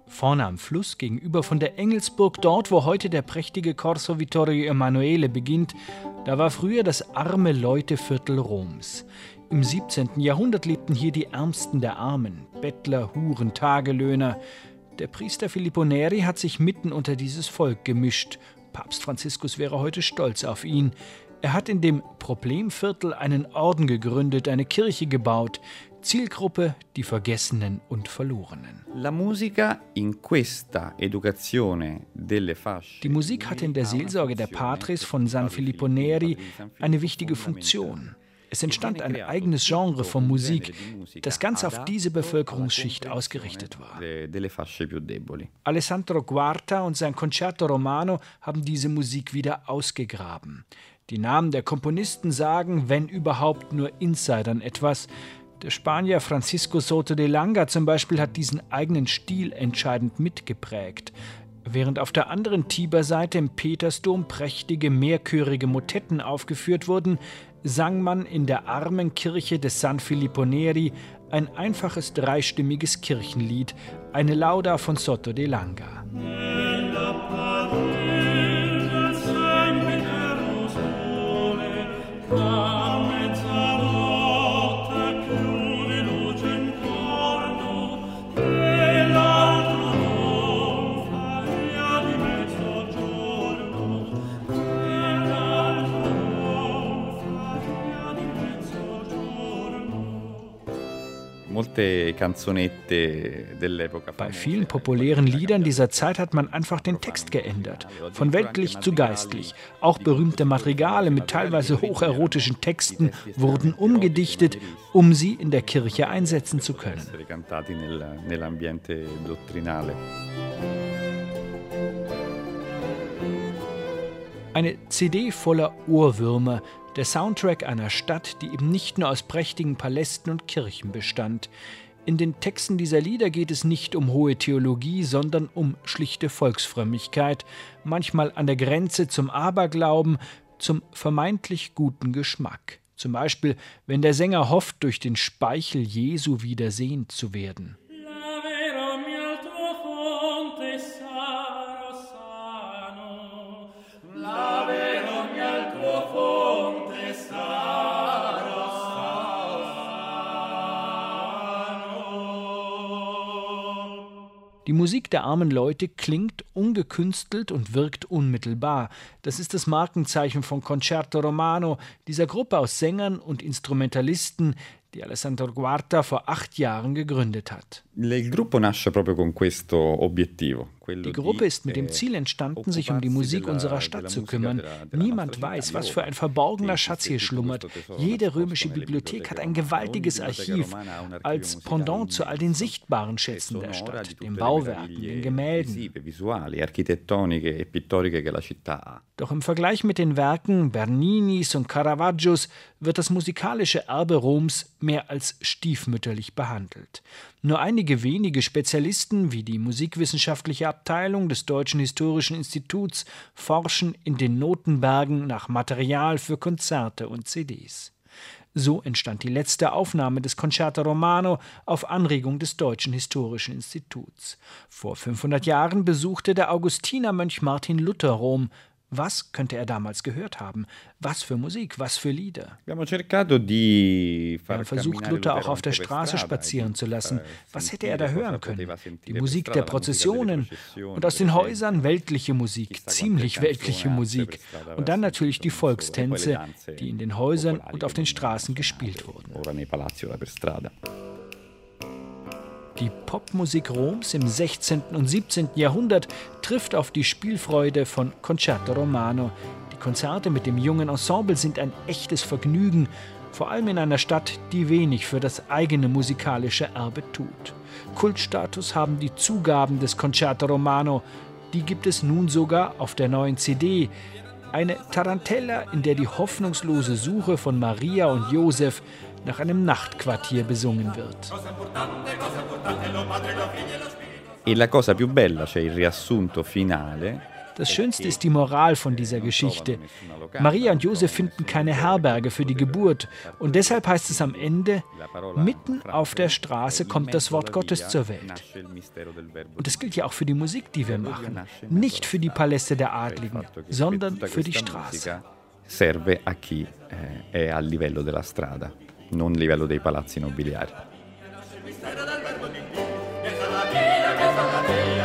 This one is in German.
Vorne am Fluss, gegenüber von der Engelsburg, dort, wo heute der prächtige Corso Vittorio Emanuele beginnt, da war früher das arme Leuteviertel Roms. Im 17. Jahrhundert lebten hier die Ärmsten der Armen, Bettler, Huren, Tagelöhner. Der Priester Filippo Neri hat sich mitten unter dieses Volk gemischt. Papst Franziskus wäre heute stolz auf ihn. Er hat in dem Problemviertel einen Orden gegründet, eine Kirche gebaut. Zielgruppe die Vergessenen und Verlorenen. Die Musik hatte in der Seelsorge der Patres von San Filippo Neri eine wichtige Funktion. Es entstand ein eigenes Genre von Musik, das ganz auf diese Bevölkerungsschicht ausgerichtet war. Alessandro Guarta und sein Concerto Romano haben diese Musik wieder ausgegraben. Die Namen der Komponisten sagen, wenn überhaupt, nur Insidern etwas. Der Spanier Francisco Soto de Langa zum Beispiel hat diesen eigenen Stil entscheidend mitgeprägt. Während auf der anderen Tiberseite im Petersdom prächtige mehrchörige Motetten aufgeführt wurden, sang man in der armen Kirche des San Filippo Neri ein einfaches dreistimmiges Kirchenlied, eine Lauda von Soto de Langa. Bei vielen populären Liedern dieser Zeit hat man einfach den Text geändert, von weltlich zu geistlich. Auch berühmte Madrigale mit teilweise hocherotischen Texten wurden umgedichtet, um sie in der Kirche einsetzen zu können. Eine CD voller Ohrwürmer, der Soundtrack einer Stadt, die eben nicht nur aus prächtigen Palästen und Kirchen bestand. In den Texten dieser Lieder geht es nicht um hohe Theologie, sondern um schlichte Volksfrömmigkeit, manchmal an der Grenze zum Aberglauben, zum vermeintlich guten Geschmack. Zum Beispiel, wenn der Sänger hofft, durch den Speichel Jesu wiedersehnt zu werden. Die Musik der armen Leute klingt ungekünstelt und wirkt unmittelbar. Das ist das Markenzeichen von Concerto Romano, dieser Gruppe aus Sängern und Instrumentalisten, die Alessandro Guarta vor 8 Jahren gegründet hat. Die Gruppe ist mit dem Ziel entstanden, sich um die Musik unserer Stadt zu kümmern. Niemand weiß, was für ein verborgener Schatz hier schlummert. Jede römische Bibliothek hat ein gewaltiges Archiv, als Pendant zu all den sichtbaren Schätzen der Stadt, den Bauwerken, den Gemälden. Doch im Vergleich mit den Werken Berninis und Caravaggios wird das musikalische Erbe Roms mehr als stiefmütterlich behandelt. Nur einige wenige Spezialisten, wie die musikwissenschaftliche Abteilung des Deutschen Historischen Instituts, forschen in den Notenbergen nach Material für Konzerte und CDs. So entstand die letzte Aufnahme des Concerto Romano auf Anregung des Deutschen Historischen Instituts. Vor 500 Jahren besuchte der Augustinermönch Martin Luther Rom. Was könnte er damals gehört haben? Was für Musik, was für Lieder? Wir haben versucht, Luther auch auf der Straße spazieren zu lassen. Was hätte er da hören können? Die Musik der Prozessionen und aus den Häusern weltliche Musik, ziemlich weltliche Musik. Und dann natürlich die Volkstänze, die in den Häusern und auf den Straßen gespielt wurden. Die Popmusik Roms im 16. und 17. Jahrhundert trifft auf die Spielfreude von Concerto Romano. Die Konzerte mit dem jungen Ensemble sind ein echtes Vergnügen, vor allem in einer Stadt, die wenig für das eigene musikalische Erbe tut. Kultstatus haben die Zugaben des Concerto Romano. Die gibt es nun sogar auf der neuen CD. Eine Tarantella, in der die hoffnungslose Suche von Maria und Josef nach einem Nachtquartier besungen wird. Das Schönste ist die Moral von dieser Geschichte. Maria und Josef finden keine Herberge für die Geburt und deshalb heißt es am Ende, mitten auf der Straße kommt das Wort Gottes zur Welt. Und das gilt ja auch für die Musik, die wir machen. Nicht für die Paläste der Adligen, sondern für die Straße. Serve a chi è a livello della strada, non a livello dei palazzi nobiliari.